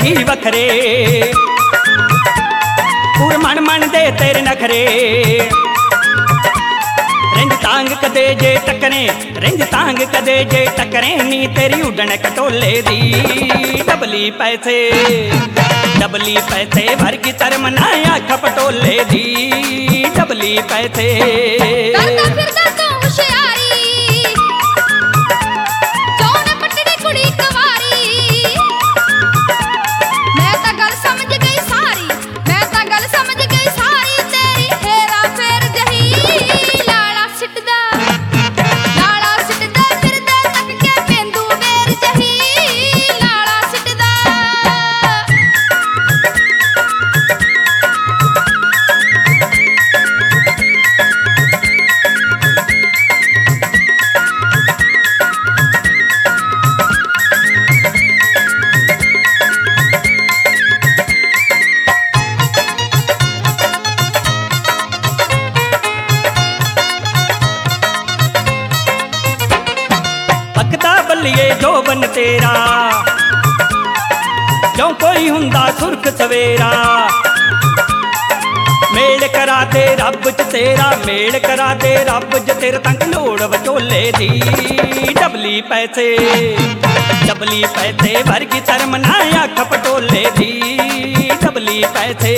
ही वखरे पूर मन मन दे तेरे नखरे रिंज तांग कदे जे टकरे रिंज तांग कदे जे टकरे नी तेरी उड़न कटोले दी डबली पैसे वर्गी तर मनाया खपटोले दी डबली पैसे बल्लिए जोबन तेरा जो कोई हुंदा सुर्ख सवेरा मेल करा दे रब च तेरा मेल करा दे रब च तेरे तंक लोड़ वचोले दी डबली पैसे वर्गी तर मनाया खपटोले दी डबली पैसे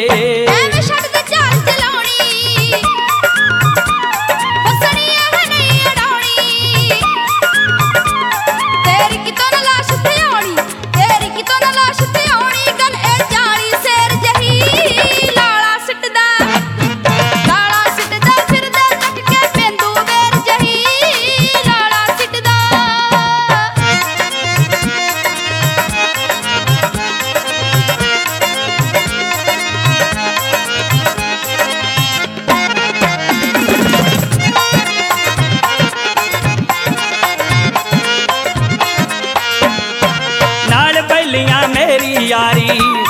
मेरी यारी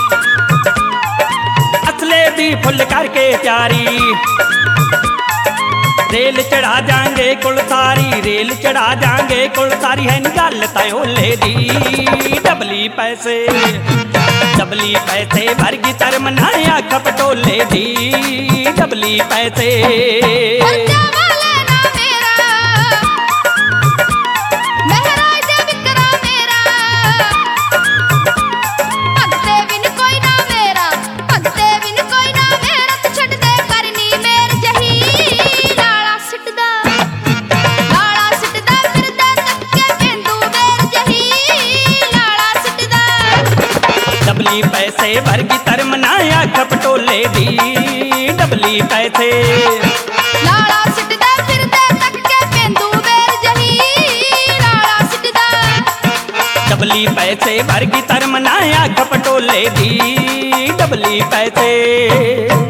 असले दी फुल करके प्यारी रेल चढ़ा जाएंगे कुल सारी रेल चढ़ा जाएंगे कुल सारी है निकाल तयोले दी डबली पैसे वर्गी तर मनाया खपटोले दी डबली पैसे पैसे वर्गी तर मनाया खपटोले दी डबली पैसे लाला सिटदा फिरदा तक के पेंदू वेर जही लाला सिटदा डबली पैसे वर्गी तर मनाया खपटोले दी डबली पैसे।